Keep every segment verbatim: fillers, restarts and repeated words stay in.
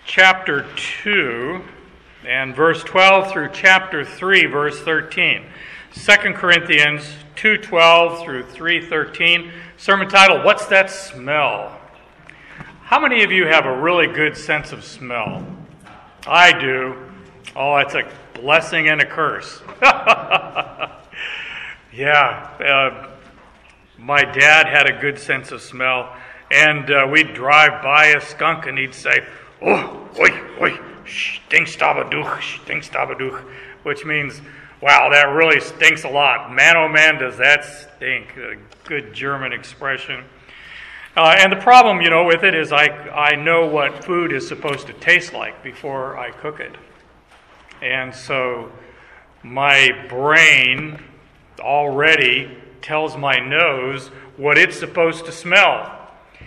chapter two and verse twelve through chapter three, verse thirteen. Second Corinthians two twelve through three thirteen. Sermon title, What's That Smell? How many of you have a really good sense of smell? I do. Oh, it's a blessing and a curse. yeah, uh, my dad had a good sense of smell, and uh, we'd drive by a skunk and he'd say, "Oh, oi, oi, stinkstabaduch, stinkstabaduch," which means, wow, that really stinks a lot. Man, oh man, does that stink. A good German expression. Uh, and the problem, you know, with it is I, I know what food is supposed to taste like before I cook it. And so my brain already tells my nose what it's supposed to smell.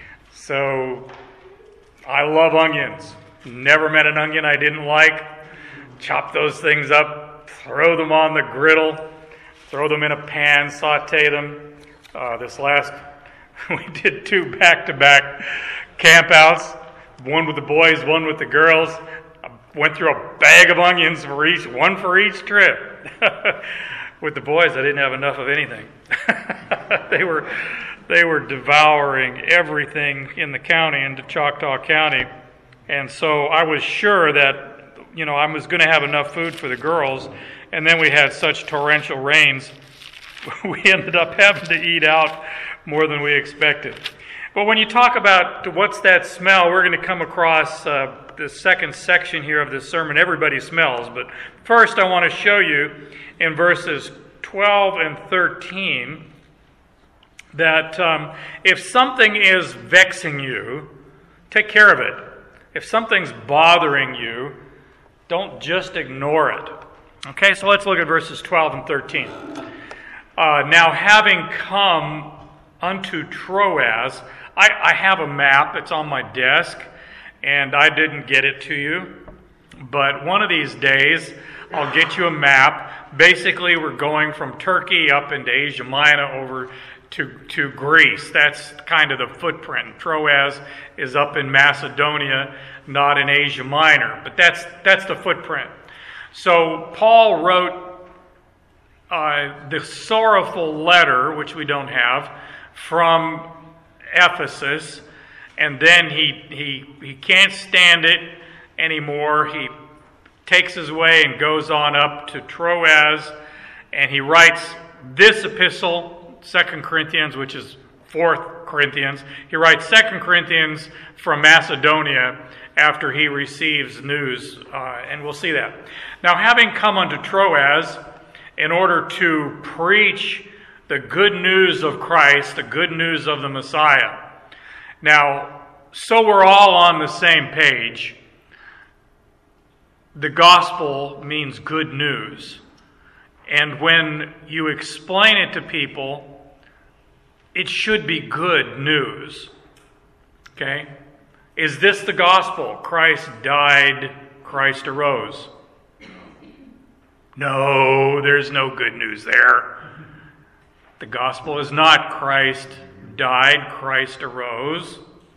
So I love onions. Never met an onion I didn't like. Chop those things up, throw them on the griddle, throw them in a pan, saute them. Uh, this last, we did two back-to-back campouts, one with the boys, one with the girls. I went through a bag of onions for each, one for each trip. With the boys, I didn't have enough of anything. they were they were devouring everything in the county, into Choctaw County. And so I was sure that, you know, I was going to have enough food for the girls. And then we had such torrential rains, we ended up having to eat out more than we expected. But when you talk about what's that smell, we're going to come across uh, the second section here of this sermon. Everybody smells. But first I want to show you in verses twelve and thirteen that um, if something is vexing you, take care of it. If something's bothering you, don't just ignore it. Okay, so let's look at verses twelve and thirteen. Uh, now, having come unto Troas, I, I have a map. It's on my desk, and I didn't get it to you. But one of these days, I'll get you a map. Basically, we're going from Turkey up into Asia Minor over to, to Greece. That's kind of the footprint. Troas is up in Macedonia, not in Asia Minor. But that's that's the footprint. So Paul wrote uh, the sorrowful letter, which we don't have, from Ephesus, and then he he he can't stand it anymore. He takes his way and goes on up to Troas, and he writes this epistle, Second Corinthians, which is Fourth Corinthians. He writes Second Corinthians from Macedonia after he receives news, uh, and we'll see that. Now, having come unto Troas in order to preach the good news of Christ, the good news of the Messiah. Now, so we're all on the same page. The gospel means good news. And when you explain it to people, it should be good news. Okay? Is this the gospel? Christ died, Christ arose. No, there's no good news there. The gospel is not Christ died, Christ arose.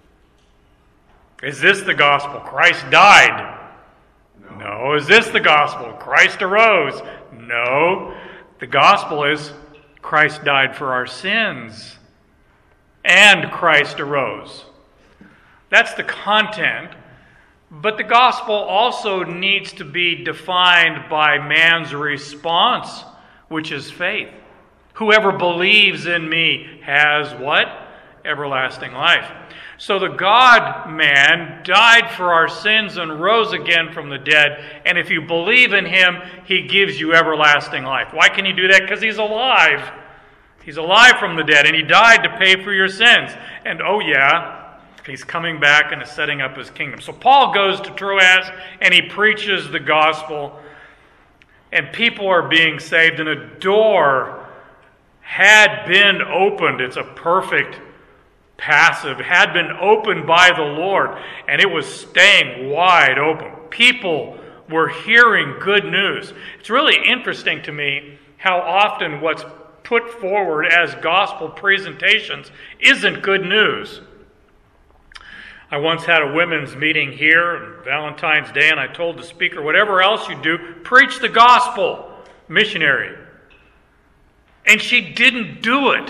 Is this the gospel? Christ died. No. No. Is this the gospel? Christ arose. No. The gospel is Christ died for our sins and Christ arose. That's the content. But the gospel also needs to be defined by man's response, which is faith. Whoever believes in me has what? Everlasting life. So the God-man died for our sins and rose again from the dead. And if you believe in him, he gives you everlasting life. Why can he do that? Because he's alive. He's alive from the dead, and he died to pay for your sins. And oh yeah, he's coming back and is setting up his kingdom. So Paul goes to Troas and he preaches the gospel, and people are being saved, and a door had been opened. It's a perfect passive. Had been opened by the Lord, and it was staying wide open. People were hearing good news. It's really interesting to me how often what's put forward as gospel presentations isn't good news. I once had a women's meeting here on Valentine's Day, and I told the speaker, whatever else you do, preach the gospel, missionary. And she didn't do it.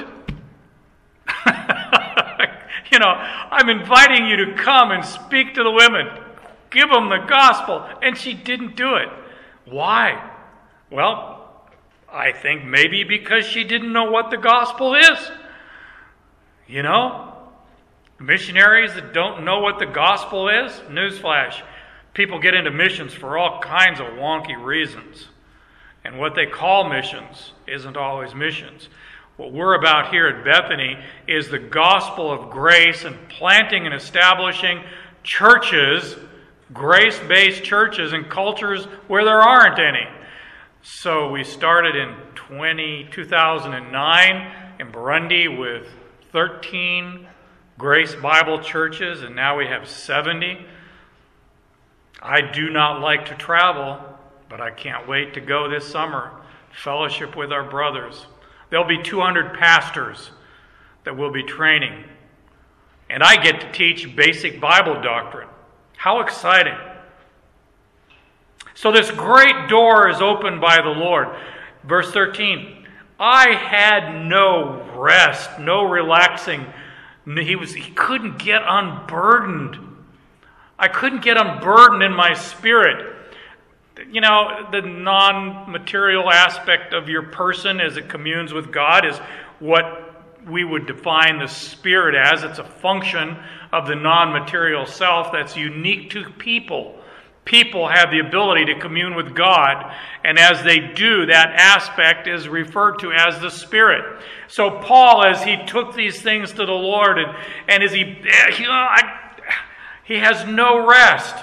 You know, I'm inviting you to come and speak to the women. Give them the gospel. And she didn't do it. Why? Well, I think maybe because she didn't know what the gospel is. You know? Missionaries that don't know what the gospel is, newsflash, people get into missions for all kinds of wonky reasons. And what they call missions isn't always missions. What we're about here at Bethany is the gospel of grace and planting and establishing churches, grace-based churches in cultures where there aren't any. So we started in two thousand nine in Burundi with thirteen Grace Bible churches, and now we have seventy. I do not like to travel, but I can't wait to go this summer, fellowship with our brothers. There'll be two hundred pastors that we'll be training, and I get to teach basic Bible doctrine. How exciting. So this great door is opened by the Lord. Verse thirteen, I had no rest, no relaxing. He was he couldn't get unburdened. I couldn't get unburdened in my spirit. You know, the non-material aspect of your person as it communes with God is what we would define the spirit as. It's a function of the non-material self that's unique to people. People have the ability to commune with God, and as they do, that aspect is referred to as the Spirit. So Paul, as he took these things to the Lord, and, and as he, you know, I, he has no rest.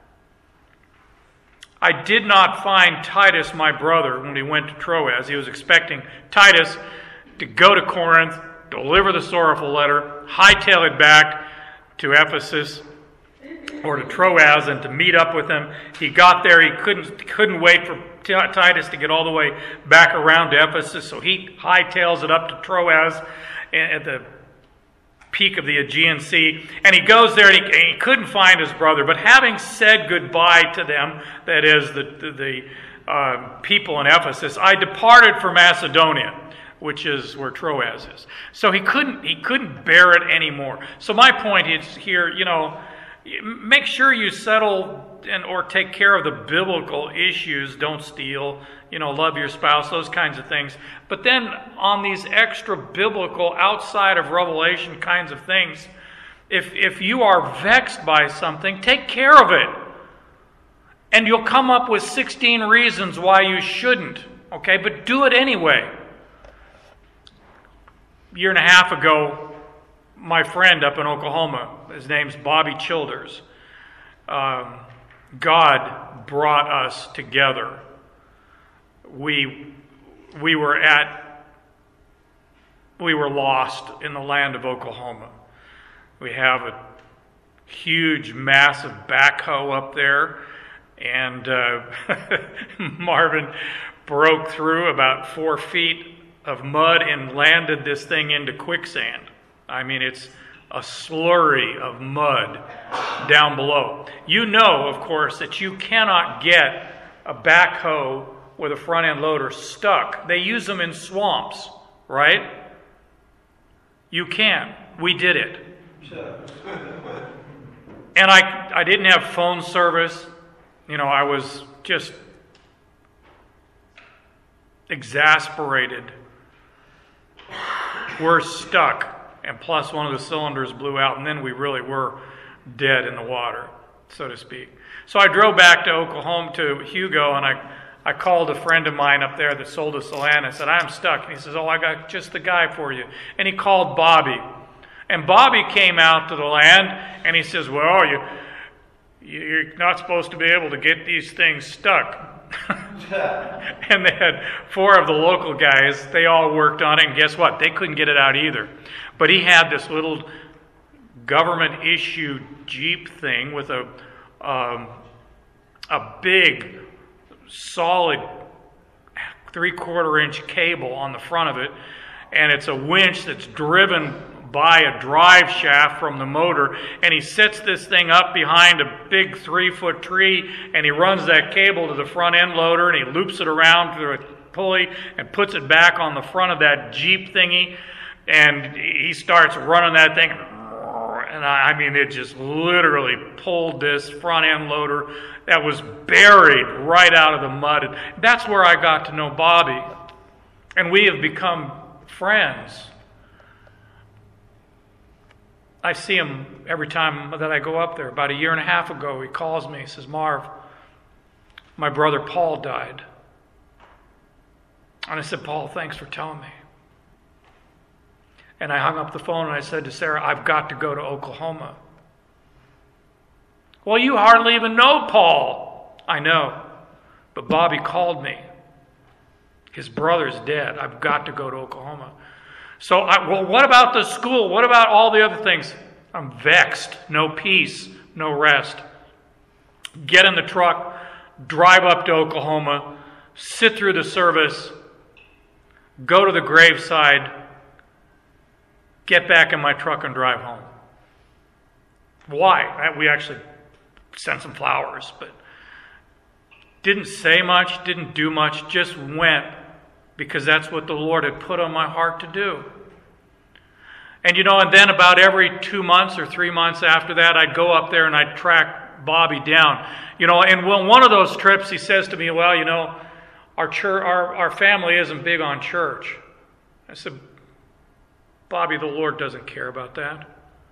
I did not find Titus, my brother, when he went to Troas. He was expecting Titus to go to Corinth, deliver the sorrowful letter, hightail it back to Ephesus, or to Troas, and to meet up with him. He got there. He couldn't couldn't wait for Titus to get all the way back around to Ephesus, so he hightails it up to Troas at the peak of the Aegean Sea, and he goes there, and he, and he couldn't find his brother. But having said goodbye to them, that is the the, the uh, people in Ephesus, I departed for Macedonia, which is where Troas is. So he couldn't he couldn't bear it anymore. So my point is here, you know. Make sure you settle and or take care of the biblical issues. Don't steal, you know, love your spouse, those kinds of things. But then on these extra biblical, outside of Revelation kinds of things, if if you are vexed by something, take care of it. And you'll come up with sixteen reasons why you shouldn't, okay? But do it anyway. A year and a half ago, my friend up in Oklahoma, his name's Bobby Childers, um, God brought us together. We we were at we were lost in the land of Oklahoma. We have a huge, massive backhoe up there, and uh, Marvin broke through about four feet of mud and landed this thing into quicksand. I mean, it's a slurry of mud down below. You know, of course, that you cannot get a backhoe with a front-end loader stuck. They use them in swamps, right? You can. We did it. And I, I didn't have phone service. You know, I was just exasperated. We're stuck. And plus one of the cylinders blew out, and then we really were dead in the water, so to speak. So I drove back to Oklahoma, to Hugo, and I, I called a friend of mine up there that sold us the land. I said, I'm stuck. And he says, oh, I got just the guy for you. And he called Bobby. And Bobby came out to the land, and he says, well, you, you're not supposed to be able to get these things stuck. And they had four of the local guys. They all worked on it, and guess what? They couldn't get it out either. But he had this little government-issued Jeep thing with a um, a big, solid three-quarter inch cable on the front of it, and it's a winch that's driven buy a drive shaft from the motor, and he sets this thing up behind a big three-foot tree, and he runs that cable to the front end loader, and he loops it around through a pulley and puts it back on the front of that Jeep thingy, and he starts running that thing. And I mean, it just literally pulled this front end loader that was buried right out of the mud. And that's where I got to know Bobby. And we have become friends. I see him every time that I go up there. About a year and a half ago, he calls me. He says, Marv, my brother Paul died. And I said, Paul, thanks for telling me. And I hung up the phone and I said to Sarah, I've got to go to Oklahoma. Well, you hardly even know Paul. I know. But Bobby called me. His brother's dead. I've got to go to Oklahoma. So, I, well, what about the school? What about all the other things? I'm vexed. No peace. No rest. Get in the truck. Drive up to Oklahoma. Sit through the service. Go to the graveside. Get back in my truck and drive home. Why? We actually sent some flowers, but didn't say much, didn't do much, just went because that's what the Lord had put on my heart to do. And you know, and then about every two months or three months after that, I'd go up there and I'd track Bobby down. You know, and when one of those trips, he says to me, well, you know, our church, our, our family isn't big on church. I said, Bobby, the Lord doesn't care about that.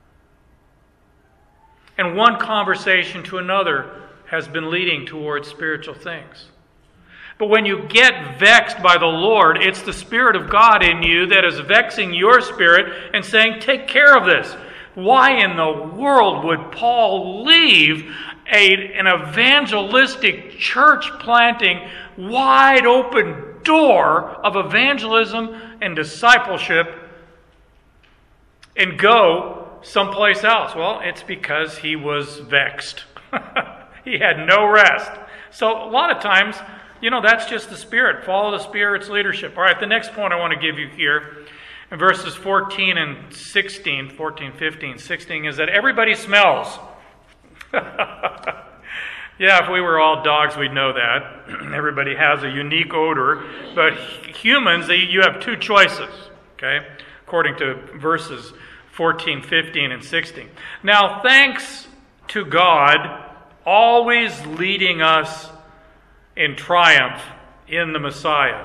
And one conversation to another has been leading towards spiritual things. But when you get vexed by the Lord, it's the Spirit of God in you that is vexing your spirit and saying, take care of this. Why in the world would Paul leave a, an evangelistic church planting, wide open door of evangelism and discipleship and go someplace else? Well, it's because he was vexed. He had no rest. So a lot of times, you know, that's just the Spirit. Follow the Spirit's leadership. All right, the next point I want to give you here in verses fourteen and sixteen, fourteen, fifteen, sixteen, is that everybody smells. Yeah, if we were all dogs, we'd know that. Everybody has a unique odor. But humans, you have two choices, okay, according to verses fourteen, fifteen, and sixteen. Now, thanks to God always leading us in triumph in the Messiah.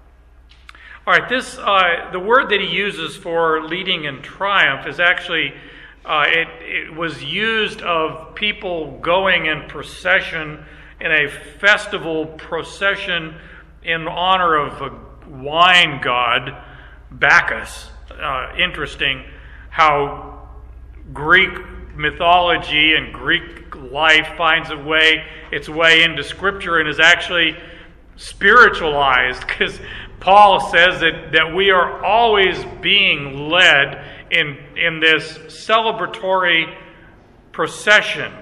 All right, this uh, the word that he uses for leading in triumph is actually, uh, it, it was used of people going in procession, in a festival procession in honor of a wine god, Bacchus. Uh, interesting how Greek mythology and Greek life finds a way, its way into Scripture and is actually spiritualized, because Paul says that, that we are always being led in, in this celebratory procession.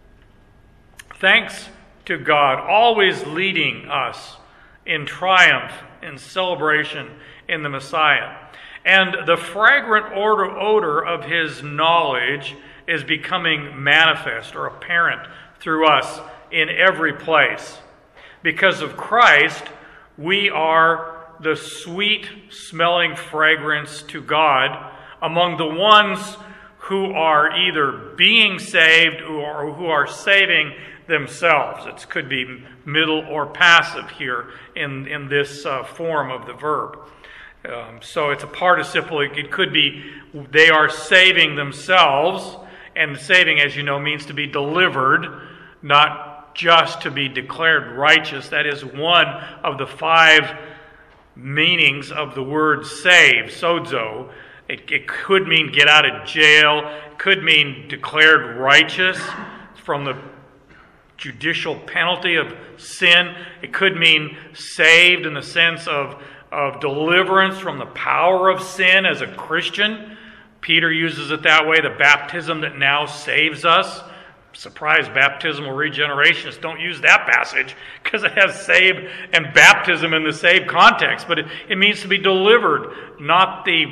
Thanks to God, always leading us in triumph, in celebration in the Messiah. And the fragrant odor, odor of his knowledge is becoming manifest or apparent through us in every place. Because of Christ, we are the sweet-smelling fragrance to God among the ones who are either being saved or who are saving themselves. It could be middle or passive here in, in this uh, form of the verb. Um, so it's a participle. It could be they are saving themselves, and saving, as you know, means to be delivered, not just to be declared righteous. That is one of the five meanings of the word save, sozo. It, it could mean get out of jail. It could mean declared righteous from the judicial penalty of sin. It could mean saved in the sense of, of deliverance from the power of sin as a Christian. Peter uses it that way, the baptism that now saves us. Surprise, baptismal regenerationists don't use that passage because it has save and baptism in the same context. But it, it means to be delivered, not the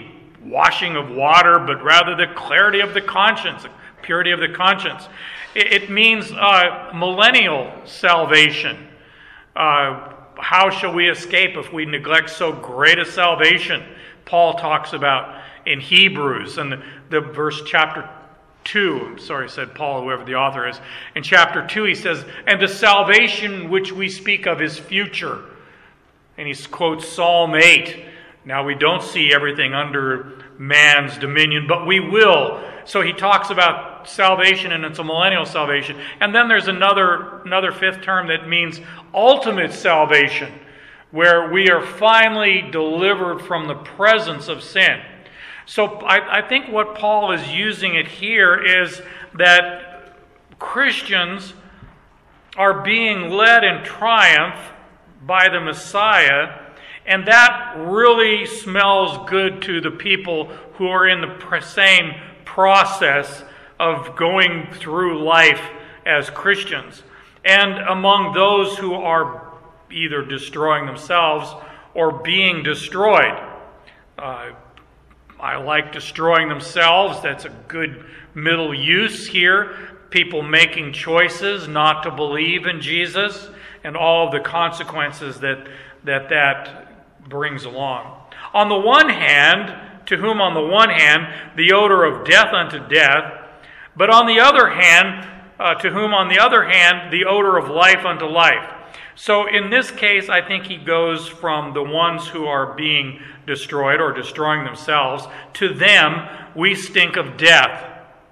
washing of water, but rather the clarity of the conscience, the purity of the conscience. It, it means uh, millennial salvation. Uh, how shall we escape if we neglect so great a salvation? Paul talks about in Hebrews, and the, the verse chapter two, I'm sorry, said Paul, whoever the author is. In chapter two, he says, and the salvation which we speak of is future. And he quotes Psalm eight. Now, we don't see everything under man's dominion, but we will. So he talks about salvation, and it's a millennial salvation. And then there's another, another fifth term that means ultimate salvation, where we are finally delivered from the presence of sin. So I, I think what Paul is using it here is that Christians are being led in triumph by the Messiah, and that really smells good to the people who are in the same process of going through life as Christians. And among those who are either destroying themselves or being destroyed. Uh, I like destroying themselves. That's a good middle use here. People making choices not to believe in Jesus and all of the consequences that that, that brings along. On the one hand, to whom on the one hand the odor of death unto death, but on the other hand, uh, to whom on the other hand the odor of life unto life. So in this case, I think he goes from the ones who are being destroyed or destroying themselves, to them we stink of death.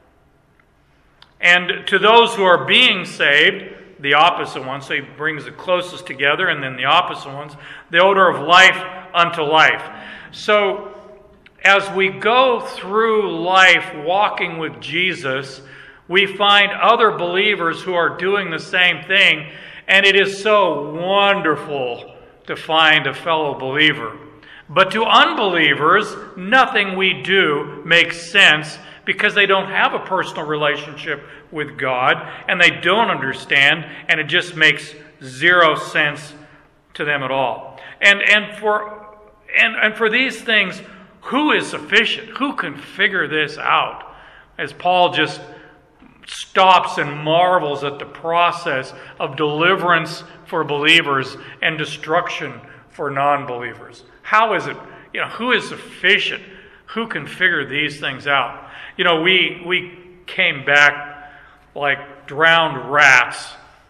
And to those who are being saved, the opposite ones, so he brings the closest together, and then the opposite ones, the odor of life unto life. So as we go through life walking with Jesus, we find other believers who are doing the same thing, and it is so wonderful to find a fellow believer. But to unbelievers, nothing we do makes sense because they don't have a personal relationship with God, and they don't understand, and it just makes zero sense to them at all. And and for and, and for these things, who is sufficient? Who can figure this out? As Paul just stops and marvels at the process of deliverance for believers and destruction for non-believers. How is it, you know, who is sufficient? Who can figure these things out? You know, we we came back like drowned rats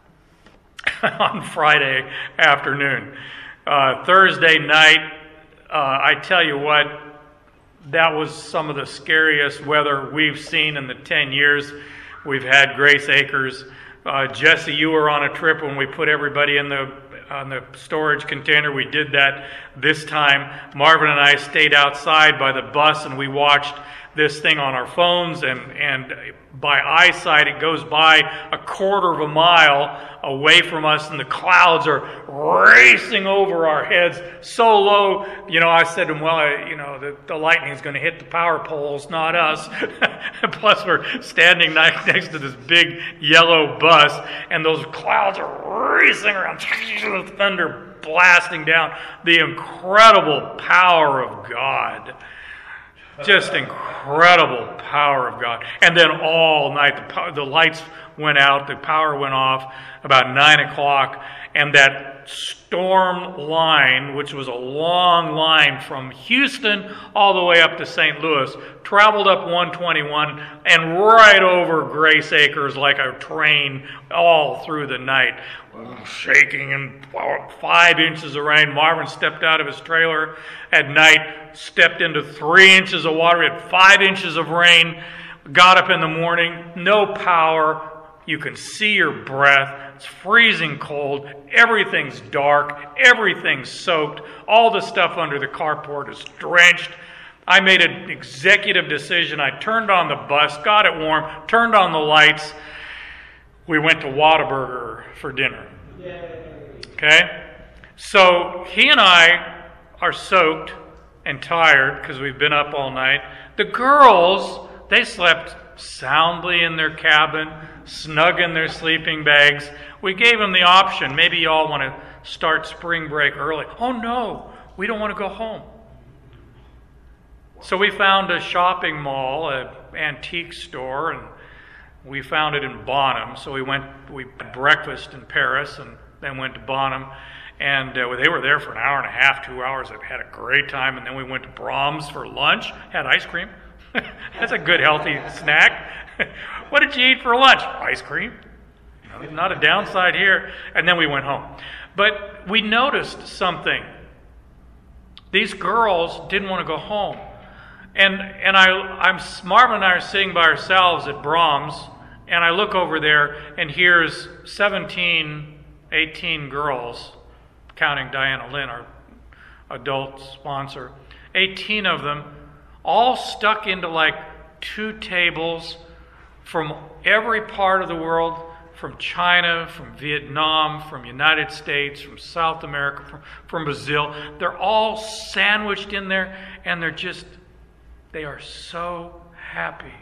on Friday afternoon. Uh, Thursday night, uh, I tell you what, that was some of the scariest weather we've seen in the ten years we've had Grace Acres. Uh, Jesse, you were on a trip when we put everybody in the on the storage container. We did that this time. Marvin and I stayed outside by the bus, and we watched this thing on our phones, and, and by eyesight it goes by a quarter of a mile away from us, and the clouds are racing over our heads so low. You know, I said to him, well, I, you know, the, the lightning's going to hit the power poles, not us. Plus we're standing next to this big yellow bus, and those clouds are racing around, the thunder blasting down. The incredible power of God. Just incredible power of God. And then all night, the, power, the lights went out, the power went off about nine o'clock, and that storm line, which was a long line from Houston all the way up to Saint Louis, traveled up one twenty-one and right over Grace Acres like a train all through the night. Shaking and five inches of rain. Marvin stepped out of his trailer at night, stepped into three inches of water. We had five inches of rain. Got up in the morning, no power. You can see your breath. It's freezing cold. Everything's dark. Everything's soaked. All the stuff under the carport is drenched. I made an executive decision. I turned on the bus, got it warm, turned on the lights. We went to Whataburger for dinner. Okay? So he and I are soaked and tired because we've been up all night. The girls, they slept soundly in their cabin, snug in their sleeping bags. We gave them the option. Maybe you all want to start spring break early. Oh no, we don't want to go home. So we found a shopping mall, an antique store, and we found it in Bonham. So we went, we had breakfast in Paris and then went to Bonham. And uh, they were there for an hour and a half, two hours. I had a great time. And then we went to Brahms for lunch, had ice cream. That's a good, healthy snack. What did you eat for lunch? Ice cream. Not a downside here. And then we went home. But we noticed something. These girls didn't want to go home. And and I, I'm Marvin and I are sitting by ourselves at Brahms, and I look over there, and here's seventeen, eighteen girls, counting Diana Lynn, our adult sponsor, eighteen of them, all stuck into like two tables from every part of the world, from China, from Vietnam, from United States, from South America, from, from Brazil. They're all sandwiched in there, and they're just, they are so happy.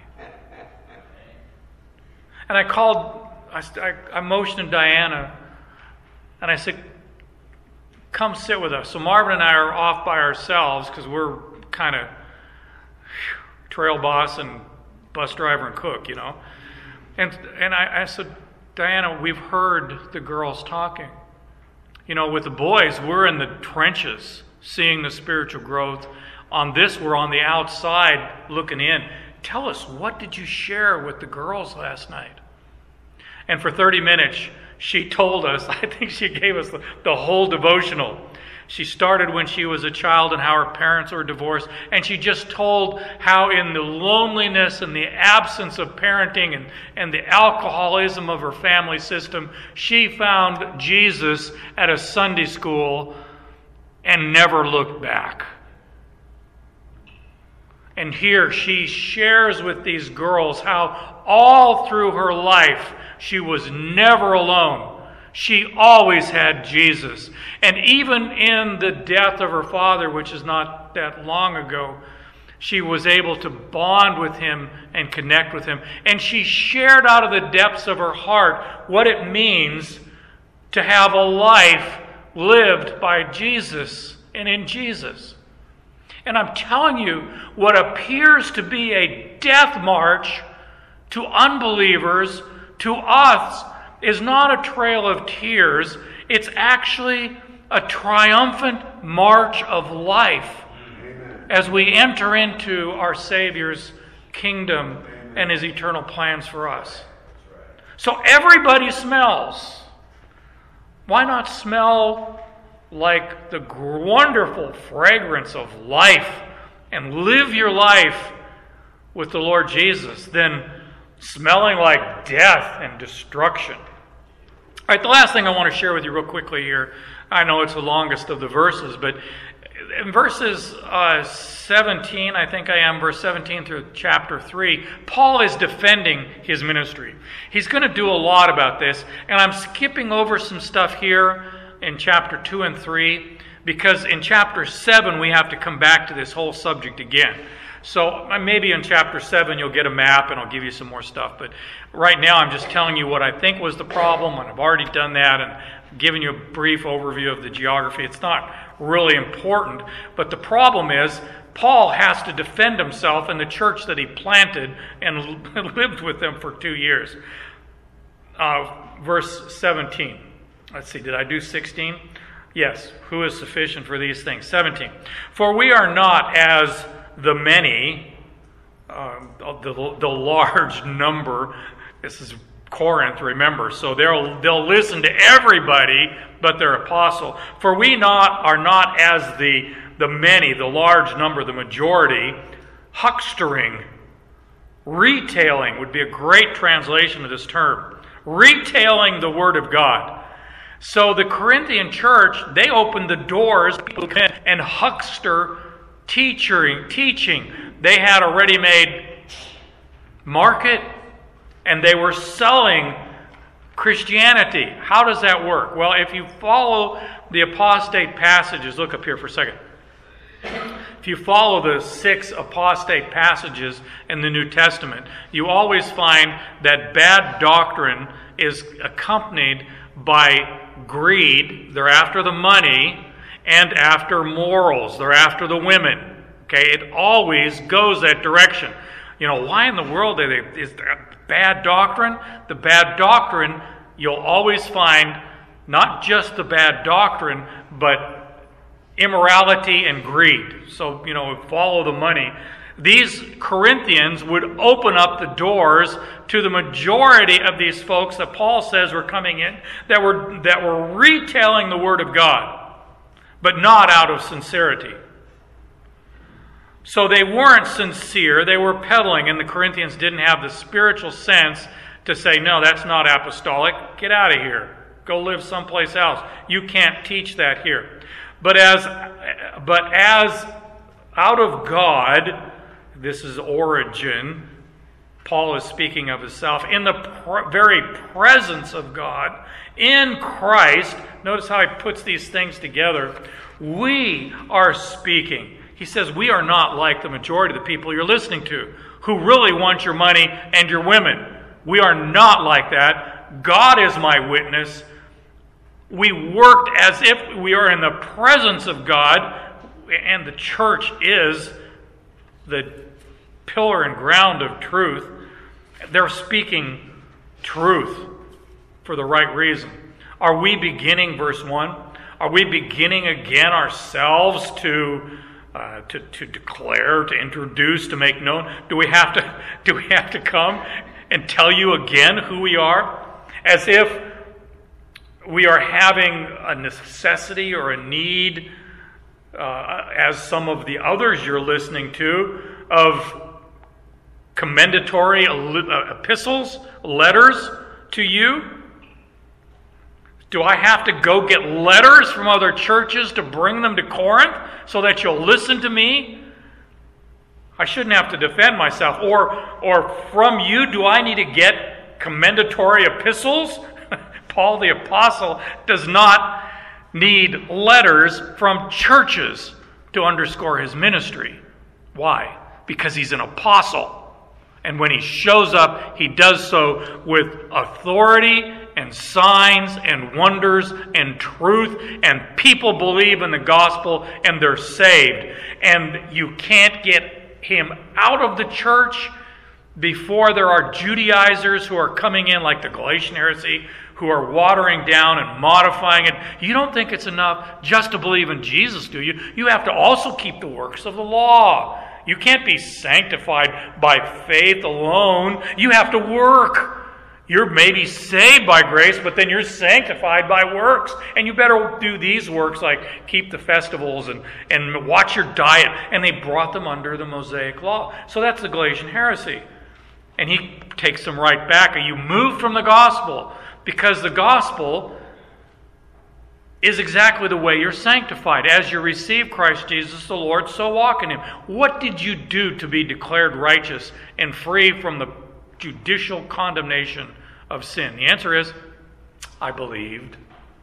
And I called, I, I, I motioned to Diana, and I said, come sit with us. So Marvin and I are off by ourselves because we're kind of trail boss and bus driver and cook, you know. And and I, I said, Diana, we've heard the girls talking. You know, with the boys, we're in the trenches seeing the spiritual growth. On this, we're on the outside looking in. Tell us, what did you share with the girls last night? And for thirty minutes, she told us, I think she gave us the, the whole devotional. She started when she was a child and how her parents were divorced. And she just told how in the loneliness and the absence of parenting and, and the alcoholism of her family system, she found Jesus at a Sunday school and never looked back. And here she shares with these girls how all through her life she was never alone. She always had Jesus. And even in the death of her father, which is not that long ago, she was able to bond with him and connect with him. And she shared out of the depths of her heart what it means to have a life lived by Jesus and in Jesus. And I'm telling you, what appears to be a death march to unbelievers, to us, is not a trail of tears. It's actually a triumphant march of life. Amen. As we enter into our Savior's kingdom. Amen. And his eternal plans for us. So everybody smells. Why not smell like the wonderful fragrance of life and live your life with the Lord Jesus than smelling like death and destruction? All right, the last thing I want to share with you real quickly here, I know it's the longest of the verses, but in verses uh, seventeen, I think I am, verse seventeen through chapter three, Paul is defending his ministry. He's going to do a lot about this, and I'm skipping over some stuff here in chapter two and three, because in chapter seven we have to come back to this whole subject again. So maybe in chapter seven you'll get a map and I'll give you some more stuff. But right now I'm just telling you what I think was the problem, and I've already done that and given you a brief overview of the geography. It's not really important, but the problem is Paul has to defend himself in the church that he planted and lived with them for two years. Uh, verse seventeen. Let's see, did I do sixteen? Yes. Who is sufficient for these things? seventeen. For we are not as the many, uh, the, the large number. This is Corinth, remember. So they'll they'll listen to everybody but their apostle. For we not are not as the the many, the large number, the majority, huckstering, retailing would be a great translation of this term. Retailing the word of God. So the Corinthian church, they opened the doors people can and huckster teaching, teaching. They had a ready-made market, and they were selling Christianity. How does that work? Well, if you follow the apostate passages, look up here for a second. If you follow the six apostate passages in the New Testament, you always find that bad doctrine is accompanied by greed. They're after the money, and after morals. They're after the women. Okay, it always goes that direction. You know, why in the world are they, is that bad doctrine? The bad doctrine, you'll always find not just the bad doctrine, but immorality and greed. So, you know, follow the money. These Corinthians would open up the doors to the majority of these folks that Paul says were coming in, that were, that were retelling the Word of God, but not out of sincerity. So they weren't sincere, they were peddling, and the Corinthians didn't have the spiritual sense to say, no, that's not apostolic, get out of here, go live someplace else. You can't teach that here. But as, but as out of God, this is Origen, Paul is speaking of himself, in the pr- very presence of God, in Christ, notice how he puts these things together, we are speaking. He says, we are not like the majority of the people you're listening to, who really want your money and your women. We are not like that. God is my witness. We worked as if we are in the presence of God, and the church is the pillar and ground of truth. They're speaking truth for the right reason. Are we beginning, verse one, are we beginning again ourselves to Uh, to, to declare, to introduce, to make known? Do we have to do we have to come and tell you again who we are? As if we are having a necessity or a need, uh, as some of the others you're listening to, of commendatory epistles, letters to you? Do I have to go get letters from other churches to bring them to Corinth so that you'll listen to me? I shouldn't have to defend myself. Or, or from you, do I need to get commendatory epistles? Paul the Apostle does not need letters from churches to underscore his ministry. Why? Because he's an apostle. And when he shows up, he does so with authority and signs and wonders and truth, and people believe in the gospel and they're saved. And you can't get him out of the church before there are Judaizers who are coming in, like the Galatian heresy, who are watering down and modifying it. You don't think it's enough just to believe in Jesus, do you? You have to also keep the works of the law. You can't be sanctified by faith alone. You have to work. You're maybe saved by grace, but then you're sanctified by works. And you better do these works, like keep the festivals and, and watch your diet. And they brought them under the Mosaic law. So that's the Galatian heresy. And he takes them right back. You move from the gospel, because the gospel is exactly the way you're sanctified. As you receive Christ Jesus the Lord, so walk in him. What did you do to be declared righteous and free from the judicial condemnation of sin? The answer is, I believed.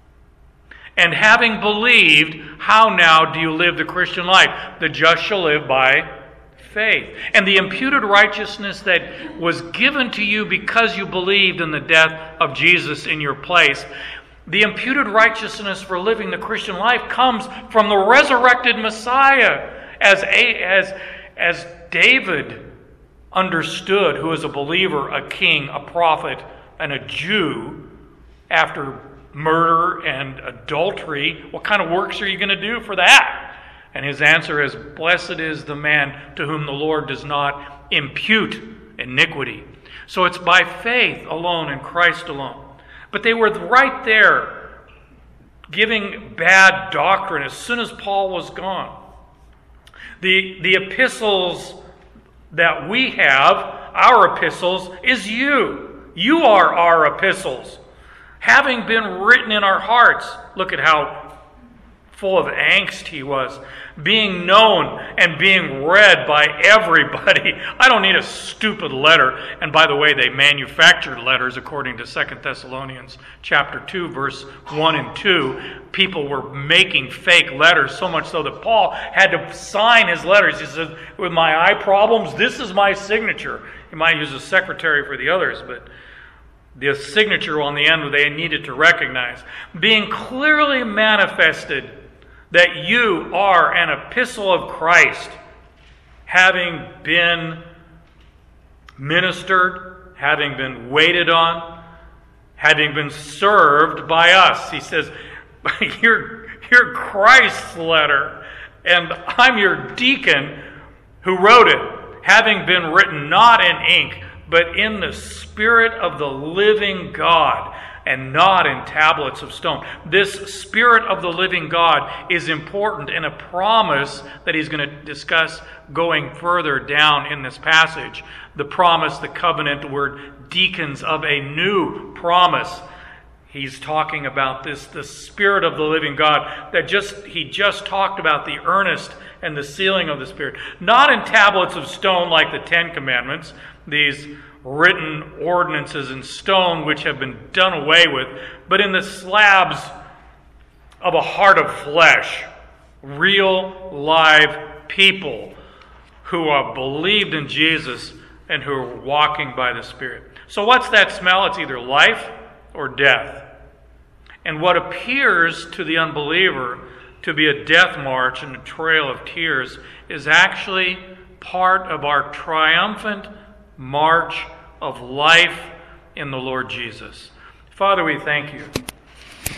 And having believed, how now do you live the Christian life? The just shall live by faith. And the imputed righteousness that was given to you because you believed in the death of Jesus in your place, the imputed righteousness for living the Christian life comes from the resurrected Messiah, as a, as as David understood, who is a believer, a king, a prophet, and a Jew. After murder and adultery, what kind of works are you going to do for that? And his answer is, blessed is the man to whom the Lord does not impute iniquity. So it's by faith alone in Christ alone. But they were right there giving bad doctrine as soon as Paul was gone. The, the epistles that we have, our epistles, is you. You are our epistles. Having been written in our hearts. Look at how full of angst he was, being known and being read by everybody. I don't need a stupid letter. And by the way, they manufactured letters according to Second Thessalonians chapter two, verse one and two. People were making fake letters, so much so that Paul had to sign his letters. He said, with my eye problems, this is my signature. He might use a secretary for the others, but the signature on the end they needed to recognize. Being clearly manifested that you are an epistle of Christ, having been ministered, having been waited on, having been served by us. He says, you're, you're Christ's letter, and I'm your deacon who wrote it, having been written not in ink, but in the Spirit of the living God, and not in tablets of stone. This Spirit of the living God is important in a promise that he's going to discuss going further down in this passage. The promise, the covenant, word deacons of a new promise. He's talking about this, the Spirit of the living God that just he just talked about, the earnest and the sealing of the Spirit. Not in tablets of stone like the Ten Commandments, these written ordinances in stone which have been done away with, but in the slabs of a heart of flesh, real live people who have believed in Jesus and who are walking by the Spirit. So what's that smell? It's either life or death. And what appears to the unbeliever to be a death march and a trail of tears is actually part of our triumphant march of life in the Lord Jesus. Father, we thank you